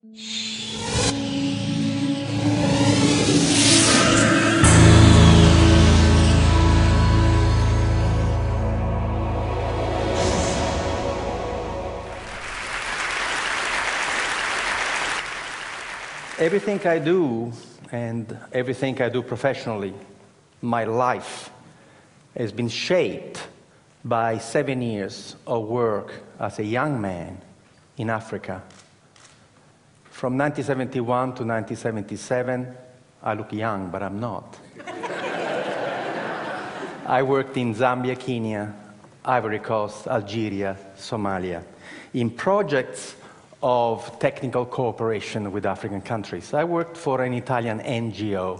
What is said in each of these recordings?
Everything I do, and everything I do professionally, my life, has been shaped by 7 years of work as a young man in Africa. From 1971 to 1977, I look young, but I'm not. I worked in Zambia, Kenya, Ivory Coast, Algeria, Somalia, in projects of technical cooperation with African countries. I worked for an Italian NGO.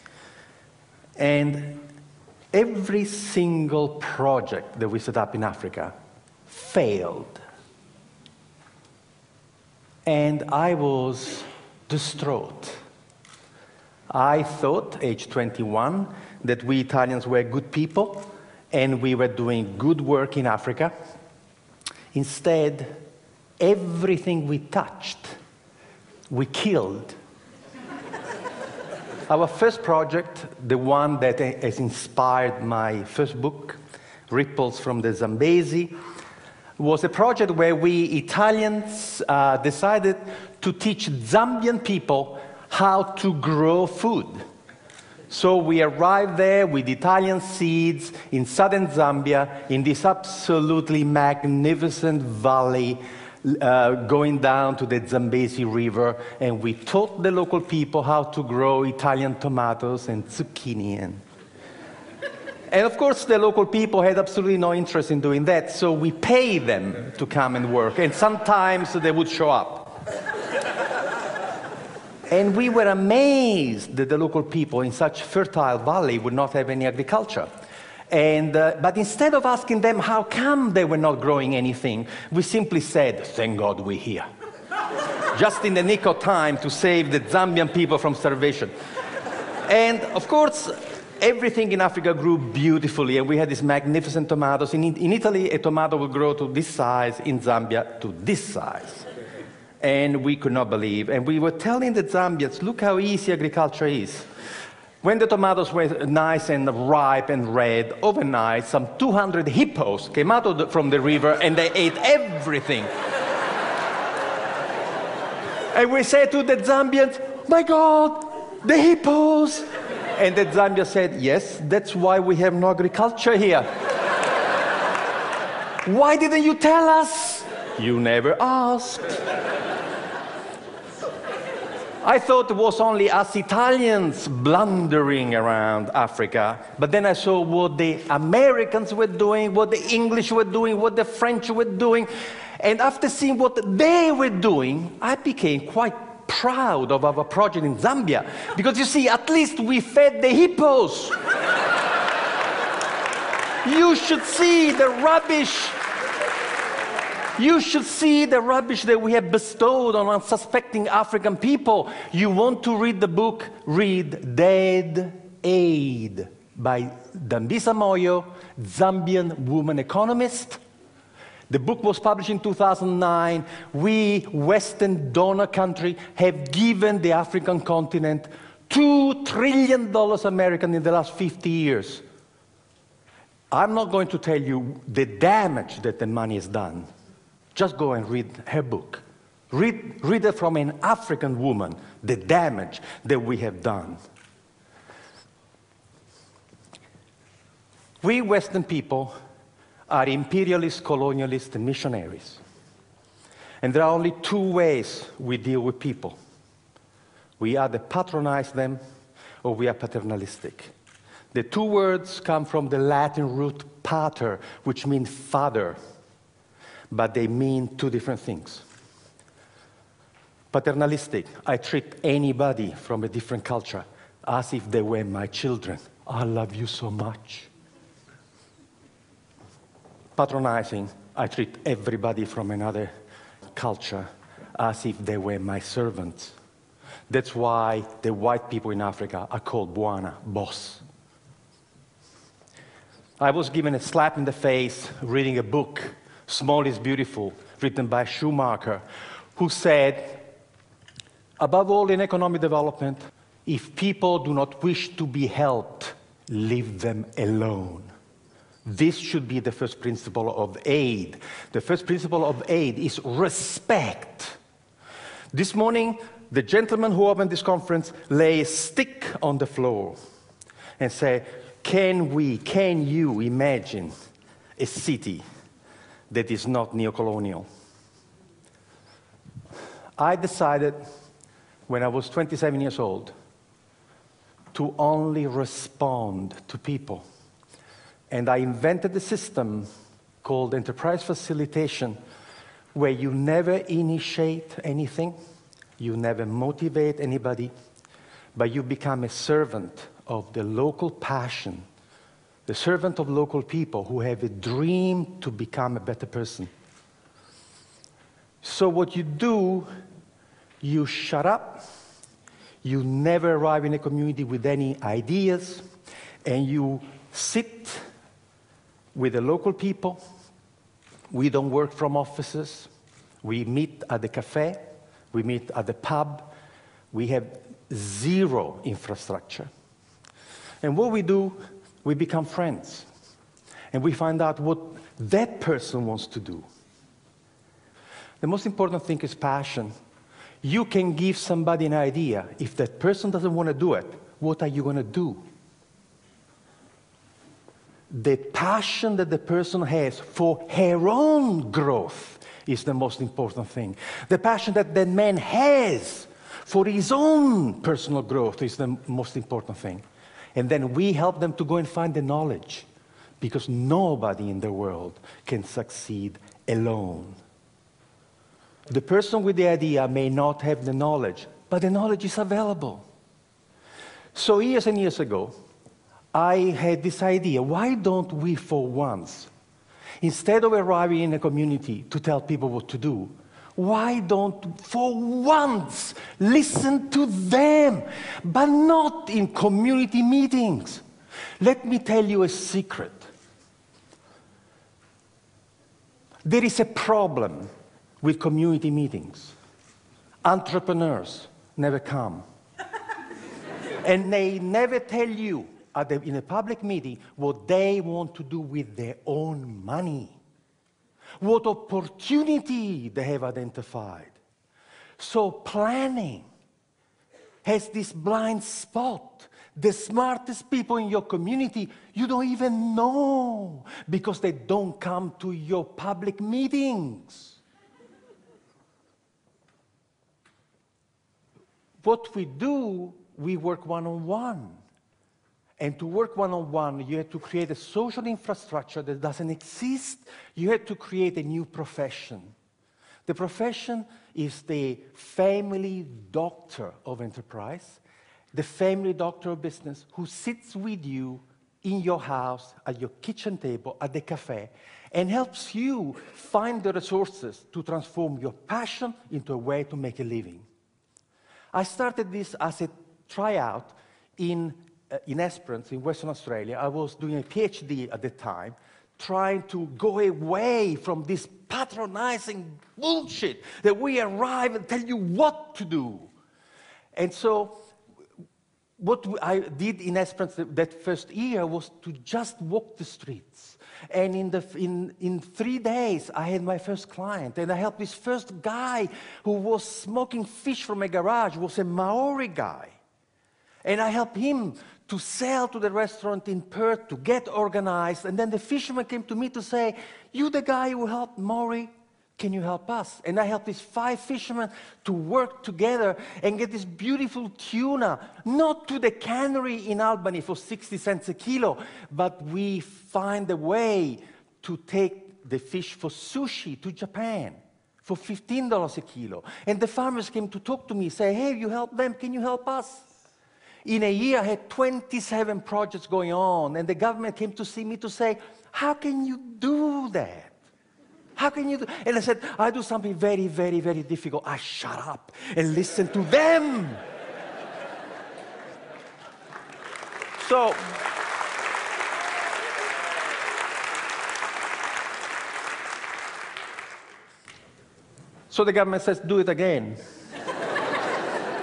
And every single project that we set up in Africa failed. And I was distraught. I thought, age 21, that we Italians were good people and we were doing good work in Africa. Instead, everything we touched, we killed. Our first project, the one that has inspired my first book, Ripples from the Zambezi, was a project where we Italians decided to teach Zambian people how to grow food. So we arrived there with Italian seeds in southern Zambia, in this absolutely magnificent valley, going down to the Zambezi River, and we taught the local people how to grow Italian tomatoes and zucchini. And of course, the local people had absolutely no interest in doing that, so we paid them to come and work, and sometimes they would show up. And we were amazed that the local people in such fertile valley would not have any agriculture. But instead of asking them how come they were not growing anything, we simply said, thank God we're here. Just in the nick of time to save the Zambian people from starvation. And of course, everything in Africa grew beautifully, and we had these magnificent tomatoes. In Italy, a tomato would grow to this size, in Zambia to this size. And we could not believe. And we were telling the Zambians, look how easy agriculture is. When the tomatoes were nice and ripe and red, overnight, some 200 hippos came out from the river and they ate everything. And we said to the Zambians, my God, the hippos! And the Zambia said, yes, that's why we have no agriculture here. Why didn't you tell us? You never asked. I thought it was only us Italians blundering around Africa, but then I saw what the Americans were doing, what the English were doing, what the French were doing, and after seeing what they were doing, I became quite proud of our project in Zambia, because you see, at least we fed the hippos. You should see the rubbish. You should see the rubbish that we have bestowed on unsuspecting African people. You want to read the book? Read Dead Aid by Dambisa Moyo, Zambian woman economist. The book was published in 2009. We, Western donor country, have given the African continent $2 trillion American in the last 50 years. I'm not going to tell you the damage that the money has done. Just go and read her book. Read it from an African woman, the damage that we have done. We Western people are imperialists, colonialists, and missionaries. And there are only two ways we deal with people. We either patronize them or we are paternalistic. The two words come from the Latin root pater, which means father. But they mean two different things. Paternalistic, I treat anybody from a different culture as if they were my children. I love you so much. Patronizing, I treat everybody from another culture as if they were my servants. That's why the white people in Africa are called Bwana, boss. I was given a slap in the face reading a book, Small is Beautiful, written by Schumacher, who said, Above all, in economic development, if people do not wish to be helped, leave them alone. This should be the first principle of aid. The first principle of aid is respect. This morning, the gentleman who opened this conference lay a stick on the floor and said, can you imagine a city that is not neocolonial? I decided when I was 27 years old to only respond to people. And I invented a system called enterprise facilitation, where you never initiate anything, you never motivate anybody, but you become a servant of the local passion, the servant of local people who have a dream to become a better person. So what you do, you shut up, you never arrive in a community with any ideas, and you sit with the local people. We don't work from offices. We meet at the cafe. We meet at the pub. We have zero infrastructure. And what we do, we become friends. And we find out what that person wants to do. The most important thing is passion. You can give somebody an idea. If that person doesn't want to do it, what are you going to do? The passion that the person has for her own growth is the most important thing. The passion that the man has for his own personal growth is the most important thing. And then we help them to go and find the knowledge, because nobody in the world can succeed alone. The person with the idea may not have the knowledge, but the knowledge is available. So years and years ago, I had this idea, why don't we for once, instead of arriving in a community to tell people what to do, why don't for once listen to them, but not in community meetings? Let me tell you a secret. There is a problem with community meetings. Entrepreneurs never come. And they never tell you in a public meeting what they want to do with their own money, what opportunity they have identified. So planning has this blind spot. The smartest people in your community, you don't even know, because they don't come to your public meetings. What we do, we work one-on-one. And to work one-on-one, you have to create a social infrastructure that doesn't exist. You have to create a new profession. The profession is the family doctor of enterprise, the family doctor of business, who sits with you in your house, at your kitchen table, at the cafe, and helps you find the resources to transform your passion into a way to make a living. I started this as a tryout in Esperance, in Western Australia. I was doing a PhD at the time, trying to go away from this patronizing bullshit that we arrive and tell you what to do. And so what I did in Esperance that first year was to just walk the streets. And in 3 days, I had my first client. And I helped this first guy who was smoking fish from a garage, was a Maori guy. And I helped him to sell to the restaurant in Perth, to get organized. And then the fisherman came to me to say, you the guy who helped Maori, can you help us? And I helped these 5 fishermen to work together and get this beautiful tuna, not to the cannery in Albany for 60 cents a kilo, but we find a way to take the fish for sushi to Japan for $15 a kilo. And the farmers came to talk to me, say, hey, you help them, can you help us? In a year, I had 27 projects going on, and the government came to see me to say, how can you do that? How can you do? And I said, I do something very, very, very difficult. I shut up and listen to them. So the government says, do it again.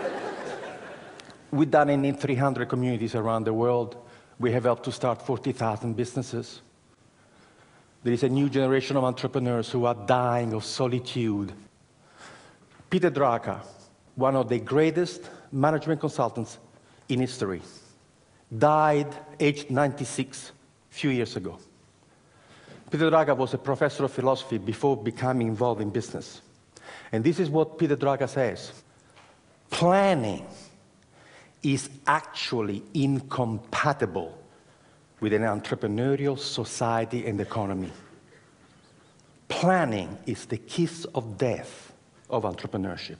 We've done it in 300 communities around the world. We have helped to start 40,000 businesses. There is a new generation of entrepreneurs who are dying of solitude. Peter Drucker, one of the greatest management consultants in history, died aged 96 a few years ago. Peter Drucker was a professor of philosophy before becoming involved in business. And this is what Peter Drucker says. Planning is actually incompatible with an entrepreneurial society and economy. Planning is the kiss of death of entrepreneurship.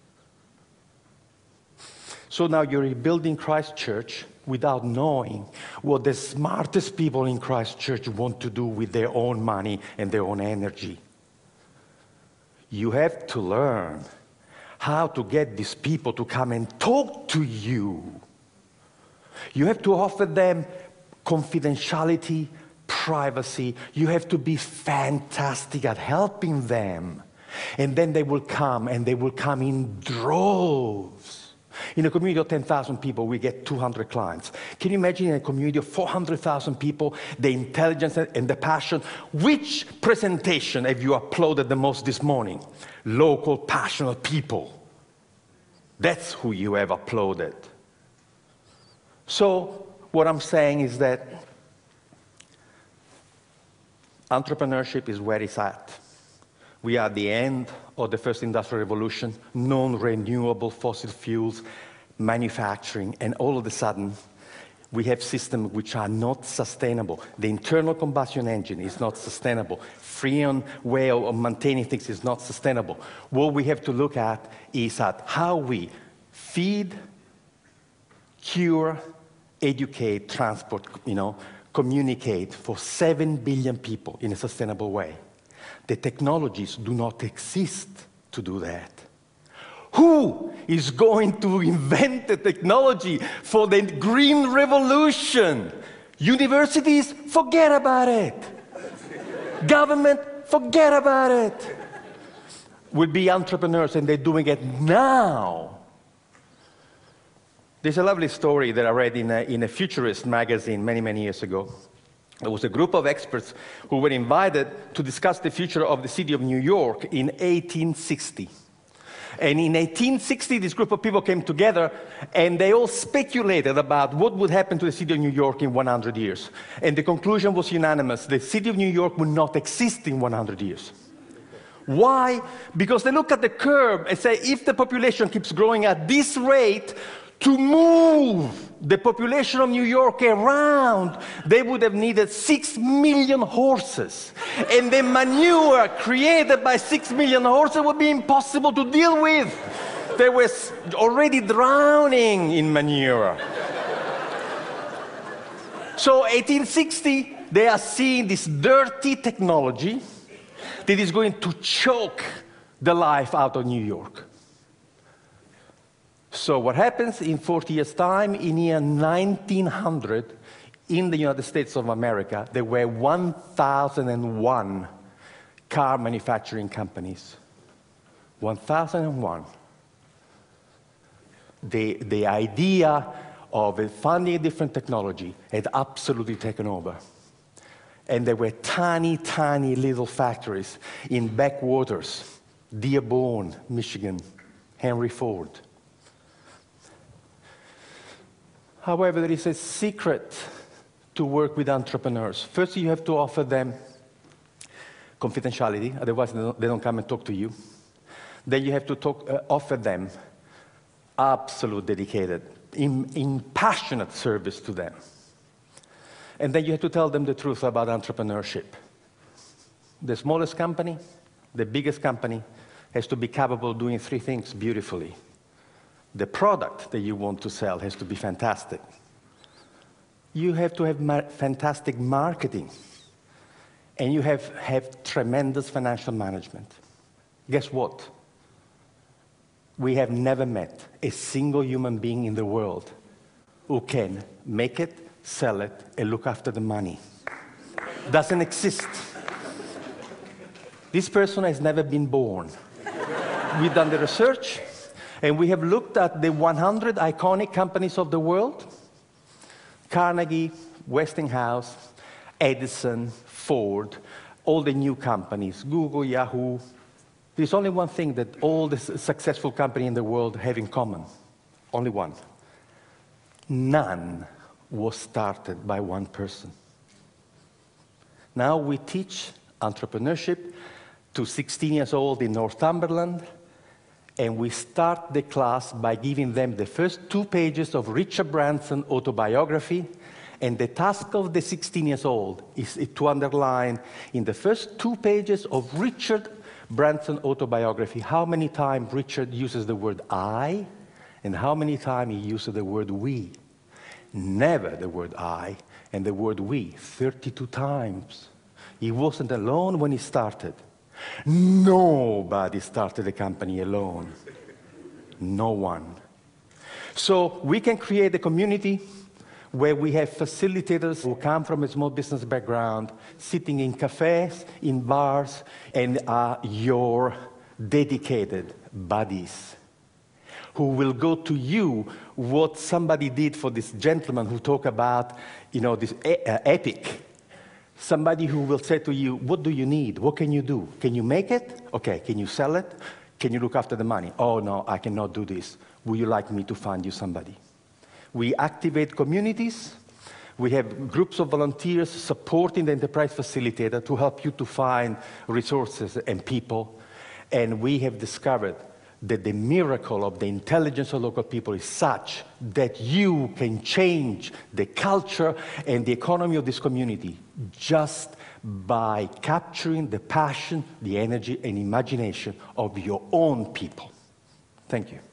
So now you're rebuilding Christ Church without knowing what the smartest people in Christ Church want to do with their own money and their own energy. You have to learn how to get these people to come and talk to you. You have to offer them confidentiality, privacy. You have to be fantastic at helping them. And then they will come, and they will come in droves. In a community of 10,000 people, we get 200 clients. Can you imagine in a community of 400,000 people, the intelligence and the passion? Which presentation have you uploaded the most this morning? Local, passionate people. That's who you have uploaded. So what I'm saying is that entrepreneurship is where it's at. We are at the end of the first industrial revolution, non-renewable fossil fuels, manufacturing, and all of a sudden, we have systems which are not sustainable. The internal combustion engine is not sustainable. Freon way of maintaining things is not sustainable. What we have to look at is at how we feed, cure, educate, transport, communicate for 7 billion people in a sustainable way. The technologies do not exist to do that. Who is going to invent the technology for the green revolution? Universities, forget about it. Government, forget about it. Will be entrepreneurs, and they're doing it now. There's a lovely story that I read in a Futurist magazine many, many years ago. There was a group of experts who were invited to discuss the future of the city of New York in 1860. And in 1860, this group of people came together, and they all speculated about what would happen to the city of New York in 100 years. And the conclusion was unanimous. The city of New York would not exist in 100 years. Why? Because they look at the curve and say, if the population keeps growing at this rate, to move the population of New York around, they would have needed 6 million horses. And the manure created by 6 million horses would be impossible to deal with. They were already drowning in manure. So 1860, they are seeing this dirty technology that is going to choke the life out of New York. So what happens in 40 years' time, in year 1900, in the United States of America, there were 1,001 car manufacturing companies. 1,001. The idea of funding a different technology had absolutely taken over. And there were tiny, tiny little factories in backwaters, Dearborn, Michigan, Henry Ford. However, there is a secret to work with entrepreneurs. First, you have to offer them confidentiality, otherwise they don't come and talk to you. Then you have to offer them absolute dedicated, passionate service to them. And then you have to tell them the truth about entrepreneurship. The smallest company, the biggest company, has to be capable of doing 3 things beautifully. The product that you want to sell has to be fantastic. You have to have fantastic marketing. And you have tremendous financial management. Guess what? We have never met a single human being in the world who can make it, sell it, and look after the money. Doesn't exist. This person has never been born. We've done the research, And we have looked at the 100 iconic companies of the world: Carnegie, Westinghouse, Edison, Ford, all the new companies, Google, Yahoo. There's only one thing that all the successful companies in the world have in common. Only one. None was started by one person. Now we teach entrepreneurship to 16 years old in Northumberland, and we start the class by giving them the first 2 pages of Richard Branson autobiography, and the task of the 16 years old is to underline in the first 2 pages of Richard Branson autobiography how many times Richard uses the word I, and how many times he uses the word we. Never the word I and the word we, 32 times. He wasn't alone when he started. Nobody started a company alone. No one. So we can create a community where we have facilitators who come from a small business background, sitting in cafes, in bars, and are your dedicated buddies, who will go to you what somebody did for this gentleman who talked about, this epic. Somebody who will say to you, what do you need? What can you do? Can you make it? Okay, can you sell it? Can you look after the money? Oh, no, I cannot do this. Would you like me to find you somebody? We activate communities. We have groups of volunteers supporting the enterprise facilitator to help you to find resources and people. And we have discovered that the miracle of the intelligence of local people is such that you can change the culture and the economy of this community just by capturing the passion, the energy, and imagination of your own people. Thank you.